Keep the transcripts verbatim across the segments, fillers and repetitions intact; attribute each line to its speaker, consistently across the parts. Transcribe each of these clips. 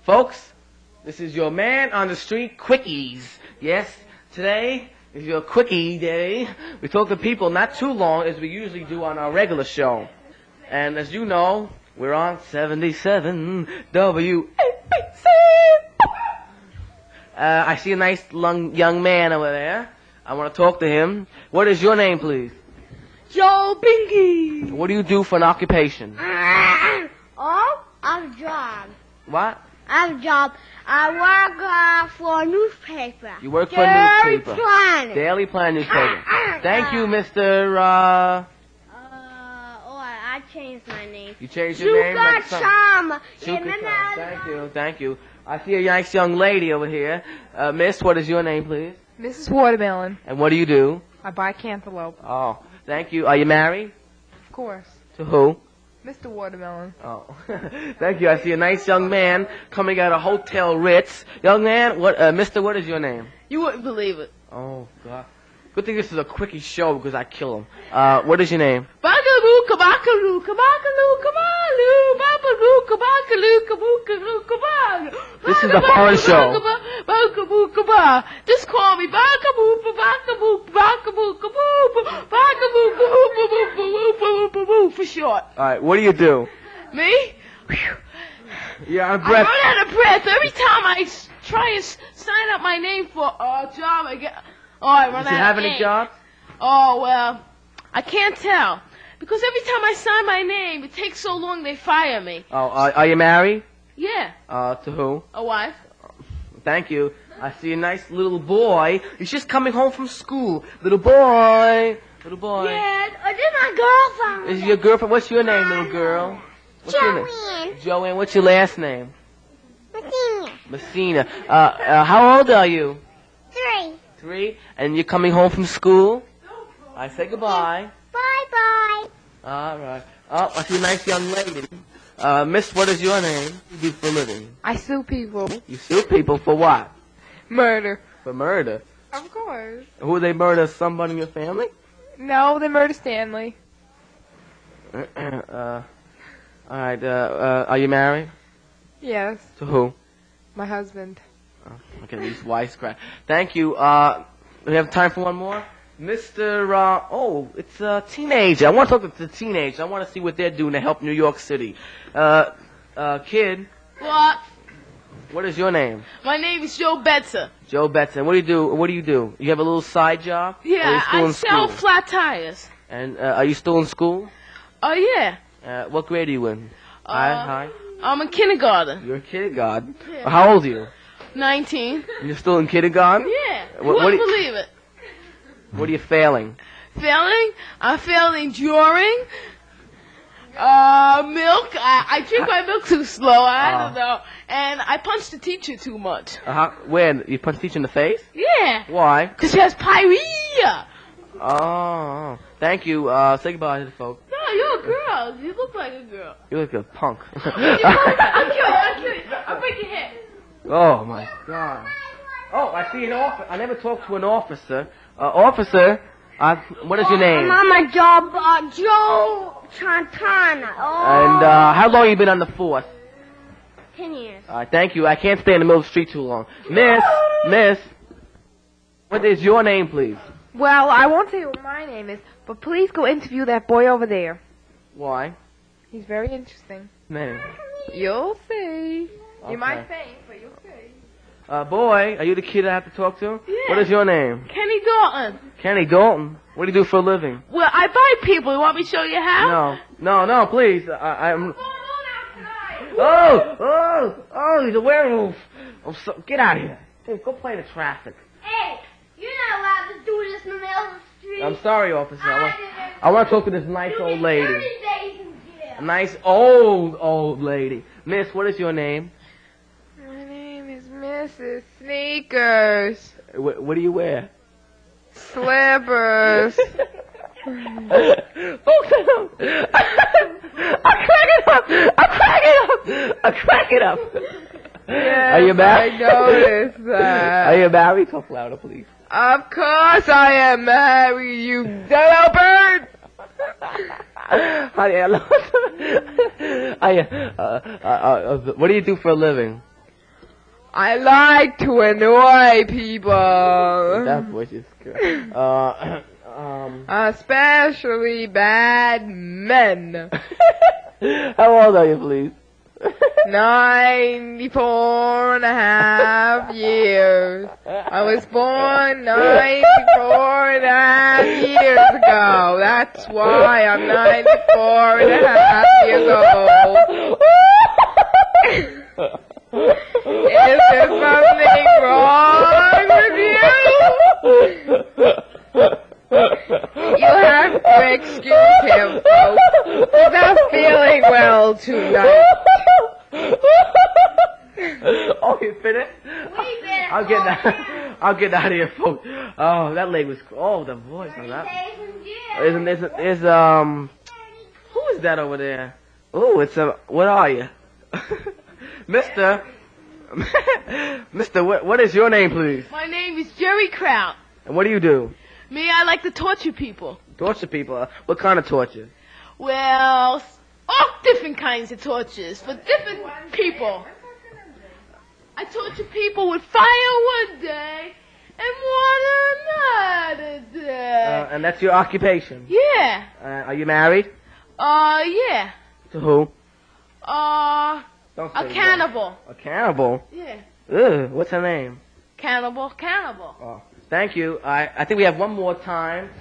Speaker 1: Folks, this is your man on the street, Quickies. Yes, today is your Quickie day. We talk to people not too long as we usually do on our regular show. And as you know, we're on seventy-seven W A B C. Uh, I see a nice long, young man over there. I want to talk to him. What is your name, please?
Speaker 2: Joe Binky.
Speaker 1: What do you do for an occupation?
Speaker 2: Oh, I have a job.
Speaker 1: What?
Speaker 2: I have a job. I work uh, for a newspaper.
Speaker 1: You work for
Speaker 2: Daily
Speaker 1: a newspaper.
Speaker 2: Planet.
Speaker 1: Daily Planet newspaper. Thank you, Mister Uh...
Speaker 2: Uh, oh, I, I changed my name.
Speaker 1: You changed your name? Like some-
Speaker 2: Chama.
Speaker 1: Shuka-chan. Thank you, thank you. I see a nice young lady over here. Uh, miss, what is your name, please?
Speaker 3: Missus Watermelon.
Speaker 1: And what do you do?
Speaker 3: I buy cantaloupe.
Speaker 1: Oh, thank you. Are you married?
Speaker 3: Of course.
Speaker 1: To who?
Speaker 3: Mister Watermelon.
Speaker 1: Oh, thank you. I see a nice young man coming out of Hotel Ritz. Young man, what? Uh, Mister, what is your name?
Speaker 2: You wouldn't believe it.
Speaker 1: Oh, God. Good thing this is a quickie show because I kill him. Uh, what is your name?
Speaker 2: Bagaloo, kabakaloo, kabakaloo, kabaloo, babaloo, kabakaloo, kabookaloo, kabal.
Speaker 1: This is a horror show.
Speaker 2: Bagaboo, kaba. Just call me Bagaboo, Bagaboo, Bagaboo, kaboo, Bagaboo, kaboo, kaboo, kaboo, for short.
Speaker 1: All right, what do you do?
Speaker 2: Me?
Speaker 1: You're out of
Speaker 2: I
Speaker 1: breath.
Speaker 2: run out of breath every time I s- try and s- sign up my name for a job. I get. Oh, I run
Speaker 1: Does you
Speaker 2: out
Speaker 1: have
Speaker 2: of
Speaker 1: any
Speaker 2: ink.
Speaker 1: jobs?
Speaker 2: Oh, well, I can't tell. Because every time I sign my name, it takes so long they fire me.
Speaker 1: Oh, uh, are you married?
Speaker 2: Yeah,
Speaker 1: Uh, to who?
Speaker 2: a wife.
Speaker 1: Thank you. I see a nice little boy. He's just coming home from school. Little boy. Little boy.
Speaker 2: Yeah, uh, this is my girlfriend.
Speaker 1: Is your girlfriend? What's your name, little girl? What's your name?
Speaker 2: Joanne.
Speaker 1: Joanne. What's your last name?
Speaker 2: Messina.
Speaker 1: Messina. Uh, uh, how old are you?
Speaker 2: Three.
Speaker 1: Three. And you're coming home from school? I say goodbye.
Speaker 2: Bye-bye.
Speaker 1: All right. Oh, I see a nice young lady. Uh, Miss, what is your name? What do you do for a living?
Speaker 3: I sue people.
Speaker 1: You sue people for what?
Speaker 3: Murder.
Speaker 1: For murder.
Speaker 3: Of course.
Speaker 1: Who would they murder? Somebody in your family?
Speaker 3: No, they murder Stanley.
Speaker 1: uh, all right. Uh, uh, are you married?
Speaker 3: Yes,
Speaker 1: To who?
Speaker 3: my husband.
Speaker 1: Oh, okay, these wisecrack. Thank you. Uh, we have time for one more. Mister Uh, oh, it's a teenager. I want to talk to the teenager. I want to see what they're doing to help New York City. Uh, uh, kid,
Speaker 2: What?
Speaker 1: what is your name?
Speaker 2: My name is Joe Betzer.
Speaker 1: Joe Betson. What do you do? What do you do? You have a little side job? Or are you
Speaker 2: Yeah,
Speaker 1: still
Speaker 2: I
Speaker 1: in
Speaker 2: sell
Speaker 1: school?
Speaker 2: flat tires.
Speaker 1: And uh, are you still in school?
Speaker 2: Oh, yeah.
Speaker 1: Uh, what grade are you in?
Speaker 2: Uh,
Speaker 1: Hi, hi.
Speaker 2: I'm in kindergarten.
Speaker 1: You're a kindergarten.
Speaker 2: Yeah.
Speaker 1: How old are you?
Speaker 2: nineteen.
Speaker 1: You're still in kindergarten?
Speaker 2: Yeah.
Speaker 1: What-
Speaker 2: You
Speaker 1: what
Speaker 2: wouldn't
Speaker 1: do you-
Speaker 2: believe it.
Speaker 1: What are you failing?
Speaker 2: Failing? I'm failing drawing. Uh, milk. I, I drink my milk too slow. I
Speaker 1: Oh.
Speaker 2: don't know. And I punch the teacher too much.
Speaker 1: Uh-huh. When? You punch teacher in the face?
Speaker 2: Yeah.
Speaker 1: Why?
Speaker 2: Because she has pyrrhea.
Speaker 1: Oh, thank you. Uh, say goodbye to the folks.
Speaker 2: No, you're a girl. You look like a girl.
Speaker 1: You look a punk.
Speaker 2: I'll kill you. I'll kill you. I'll break your head.
Speaker 1: Oh my God. Oh, I see an officer. I never talked to an officer. Uh, officer, uh, what is your name?
Speaker 2: I'm on my job, uh, Joe Chantana. Oh.
Speaker 1: And uh, how long you been on the force?
Speaker 2: Ten years.
Speaker 1: All right, thank you. I can't stay in the middle of the street too long. Miss, Miss, what is your name, please?
Speaker 3: Well, I won't tell you what my name is, but please go interview that boy over there.
Speaker 1: Why?
Speaker 3: He's very interesting.
Speaker 1: Name.
Speaker 3: You'll see.
Speaker 1: Okay.
Speaker 3: You might faint, but you'll see.
Speaker 1: Uh, boy, are you the kid I have to talk to?
Speaker 2: Yeah.
Speaker 1: What is your name?
Speaker 2: Kenny Dalton.
Speaker 1: Kenny Dalton. What do you do for a living?
Speaker 2: Well, I buy people. You want me to show you how?
Speaker 1: No, no, no, please. I, I'm. Oh, oh, oh, he's a werewolf. Oh, so, get out of here. Hey, go play in the traffic.
Speaker 2: Hey, you're not allowed to do this in the middle of the street.
Speaker 1: I'm sorry, officer. I want, I want to talk to this nice
Speaker 2: You
Speaker 1: old
Speaker 2: get
Speaker 1: lady.
Speaker 2: thirty days in jail.
Speaker 1: A nice old, old lady. Miss, what is your name?
Speaker 3: My name is Missus Sneakers.
Speaker 1: What, what do you wear?
Speaker 3: Slippers.
Speaker 1: Oh, I crack it up! I crack it up! I crack it up!
Speaker 3: Yes,
Speaker 1: Are you married?
Speaker 3: I noticed that.
Speaker 1: Are you married? Talk louder, please.
Speaker 3: Of course I am married, you yellow bird!
Speaker 1: Hi, hello. Hi, uh, uh, uh, uh, what do you do for a living?
Speaker 3: I like to annoy people.
Speaker 1: That voice is good. Uh, um.
Speaker 3: Especially bad men.
Speaker 1: How old are you, please?
Speaker 3: Ninety-four and a half years. I was born ninety-four and a half years ago. That's why I'm ninety-four and a half years old. Is there something wrong with you? You have to excuse him, folks. He's not feeling well tonight.
Speaker 1: Oh, you finished? I'll get that. I'll get out of here, folks. Oh, that leg was. Oh, the voice on that. Isn't is is um? Who is that over there? Oh, it's a. What are you, Mister? Mister, what what is your name, please?
Speaker 2: My name is Jerry Kraut.
Speaker 1: And what do you do?
Speaker 2: Me, I like to torture people.
Speaker 1: Torture people. Uh, What kind of torture?
Speaker 2: Well, s- all different kinds of tortures for different people. I torture people with fire one day and water another day.
Speaker 1: Uh, and that's your occupation.
Speaker 2: Yeah.
Speaker 1: Uh, are you married?
Speaker 2: Uh, yeah.
Speaker 1: To who?
Speaker 2: Uh,
Speaker 1: Don't
Speaker 2: a
Speaker 1: say
Speaker 2: cannibal.
Speaker 1: what. A cannibal.
Speaker 2: Yeah.
Speaker 1: Ugh, what's her name?
Speaker 2: Cannibal, cannibal.
Speaker 1: Oh, thank you. I I think we have one more time.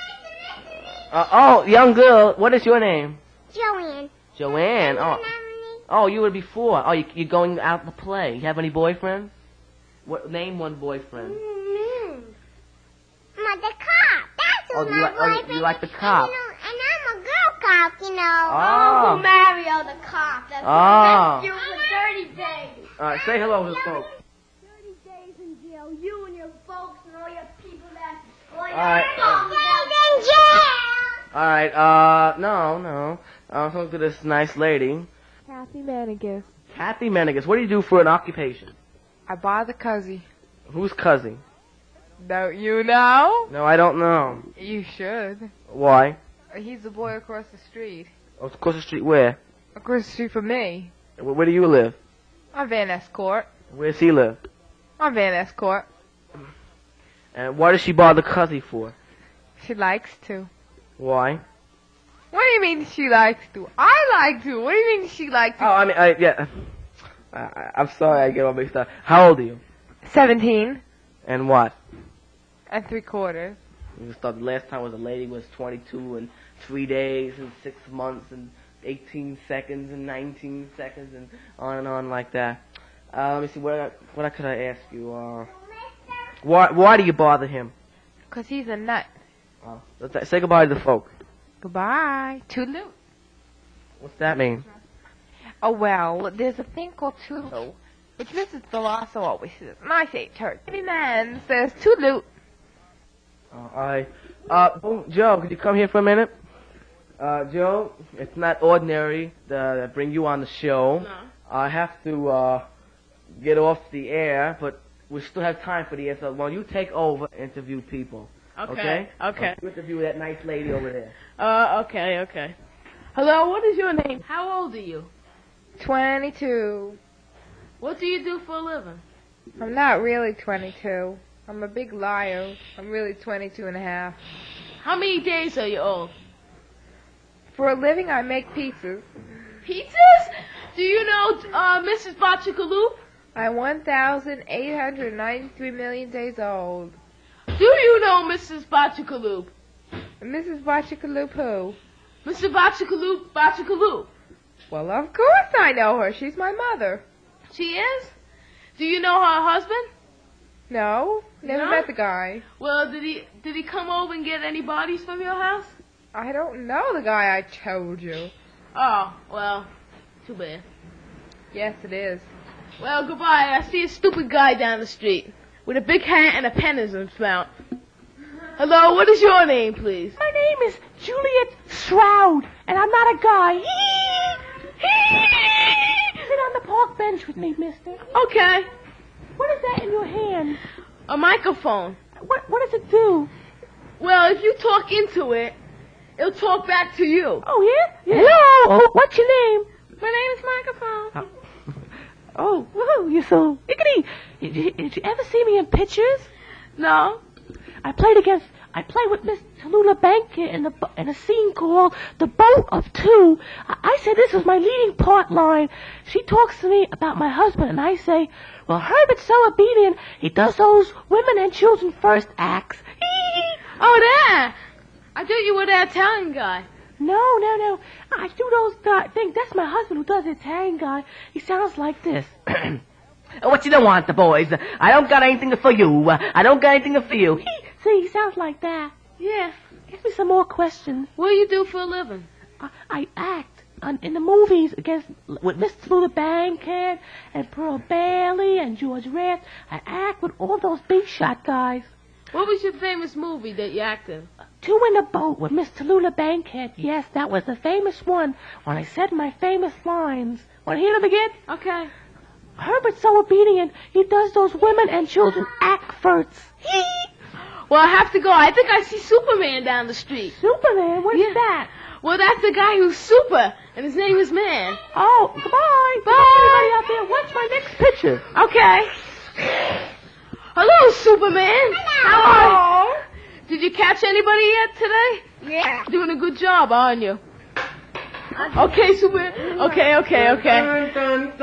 Speaker 1: Uh, oh, young girl, what is your name?
Speaker 4: Joanne.
Speaker 1: Joanne. Oh, oh, you were before. Oh, you you're going out to play. You have any boyfriends? What name one boyfriend?
Speaker 4: Mm-hmm. My, the cop. That's
Speaker 1: Oh,
Speaker 4: who
Speaker 1: you
Speaker 4: my
Speaker 1: like- oh, you-
Speaker 4: boyfriend
Speaker 1: you like the
Speaker 4: is.
Speaker 1: cop.
Speaker 4: And, you know, and I'm a girl cop, you know.
Speaker 1: Oh.
Speaker 4: Oh, Mario the cop. That's
Speaker 1: Oh.
Speaker 4: you for thirty days.
Speaker 1: All right, say hello to the folks.
Speaker 4: thirty days in jail. You and your folks and all your people that... All your
Speaker 1: right.
Speaker 4: days in jail.
Speaker 1: All right. Uh, no, no. I'll talk to this nice lady,
Speaker 3: Kathy Manigas.
Speaker 1: Kathy Menegas. What do you do for an occupation?
Speaker 3: I buy the cuzzy.
Speaker 1: Who's cousin?
Speaker 3: Don't you know?
Speaker 1: No, I don't know.
Speaker 3: You should.
Speaker 1: Why?
Speaker 3: He's the boy across the street.
Speaker 1: Oh, across the street. Where?
Speaker 3: Across the street from me.
Speaker 1: Where, where do you live?
Speaker 3: On Van Ness Court.
Speaker 1: Where does he live?
Speaker 3: On Van Ness Court.
Speaker 1: And why does she bother cousin for?
Speaker 3: She likes to.
Speaker 1: Why?
Speaker 3: What do you mean she likes to? I like to. What do you mean she likes
Speaker 1: Oh,
Speaker 3: to?
Speaker 1: I mean, I, yeah. I, I- I'm sorry, I get all mixed up. How old are you?
Speaker 3: Seventeen
Speaker 1: And what?
Speaker 3: and three quarters.
Speaker 1: You just thought the last time was a lady was twenty-two and three days and six months and eighteen seconds and nineteen seconds and on and on like that. Uh, let me see, what I, what could I ask you? Uh, why why do you bother him?
Speaker 3: Cause he's a nut.
Speaker 1: Uh, let's say goodbye to the folk.
Speaker 3: Goodbye. Toodaloo.
Speaker 1: What's that mean?
Speaker 3: Oh well, there's a thing called toodaloo, which Missus Delasso always says, and I say it to her. Every man says toodaloo.
Speaker 1: Uh, all right. Uh, boom, Joe, could you come here for a minute? Uh, Joe, it's not ordinary to bring you on the show.
Speaker 2: No.
Speaker 1: I have to uh, get off the air, but we still have time for the air. So while you take over, interview people.
Speaker 2: Okay. Okay.
Speaker 1: You interview that nice lady over there.
Speaker 2: Uh, okay, okay. Hello, what is your name? How old are you?
Speaker 3: Twenty-two.
Speaker 2: What do you do for a living?
Speaker 3: I'm not really twenty-two. I'm a big liar. I'm really twenty-two and a half.
Speaker 2: How many days are you old?
Speaker 3: For a living, I make pizzas.
Speaker 2: Pizzas? Do you know uh, Missus Bachikaloop?
Speaker 3: I'm one thousand eight hundred ninety-three million days old.
Speaker 2: Do you know Missus Bachikaloop?
Speaker 3: Missus Bachikaloop who?
Speaker 2: Mister Bachikaloop, Bachikaloop.
Speaker 3: Well, of course I know her. She's my mother.
Speaker 2: She is? Do you know her husband?
Speaker 3: No, never
Speaker 2: No?
Speaker 3: met the guy.
Speaker 2: Well, did he did he come over and get any bodies from your house?
Speaker 3: I don't know the guy I told you.
Speaker 2: Oh, well, too bad.
Speaker 3: Yes, it is.
Speaker 2: Well, goodbye. I see a stupid guy down the street with a big hat and a pen in his mouth. Hello, what is your name, please?
Speaker 5: My name is Juliet Shroud, and I'm not a guy. Sit on the park bench with me, mister.
Speaker 2: Okay.
Speaker 5: What is that in your hand?
Speaker 2: A microphone.
Speaker 5: What What does it do?
Speaker 2: Well, if you talk into it, it'll talk back to you.
Speaker 5: Oh, yeah? yeah. Hello? What's your name?
Speaker 2: My name is Microphone.
Speaker 5: Oh, woohoo, you're so ickety. Did you, did you ever see me in pictures?
Speaker 2: No.
Speaker 5: I played against, I played with Miss Tallulah Bankhead in, the, in a scene called The Boat of Two. I, I said this was my leading part line. She talks to me about my husband, and I say, well, Herbert's so obedient, he does those women and children first acts.
Speaker 2: Oh, there. I thought you were the Italian guy.
Speaker 5: No, no, no. I do those th- things. That's my husband who does the Italian guy. He sounds like this.
Speaker 1: What you don't want, the boys? I don't got anything for you. I don't got anything for you.
Speaker 5: See, he sounds like that.
Speaker 2: Yeah.
Speaker 5: Ask me some more questions.
Speaker 2: What do you do for a living?
Speaker 5: I, I act on, in the movies against with Miss Tallulah Bankhead and Pearl Bailey and George Raft. I act with all those big shot guys.
Speaker 2: What was your famous movie that you acted?
Speaker 5: Two in a Boat with Miss Tallulah Bankhead. Yes, that was the famous one when I said my famous lines. Want to hear them again?
Speaker 2: Okay.
Speaker 5: Herbert's so obedient, he does those women and children act first.
Speaker 2: Well, I have to go. I think I see Superman down the street.
Speaker 5: Superman? What's
Speaker 2: Yeah.
Speaker 5: that?
Speaker 2: Well, that's the guy who's super, and his name is Man.
Speaker 5: Oh, goodbye.
Speaker 2: Bye.
Speaker 5: Everybody out there, watch my next picture.
Speaker 2: Okay. Hello, Superman.
Speaker 4: Hello.
Speaker 2: Did you catch anybody yet today?
Speaker 4: Yeah.
Speaker 2: Doing a good job, aren't you? Okay, Superman. Okay, okay, okay.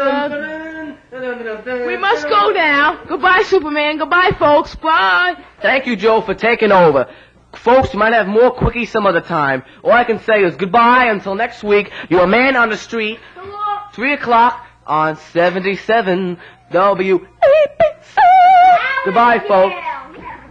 Speaker 2: We must go now. Goodbye, Superman. Goodbye, folks. Bye.
Speaker 1: Thank you, Joe, for taking over. Folks, you might have more quickies some other time. All I can say is goodbye until next week. You're a man on the street. Three o'clock on seventy-seven W A B C. Goodbye, folks.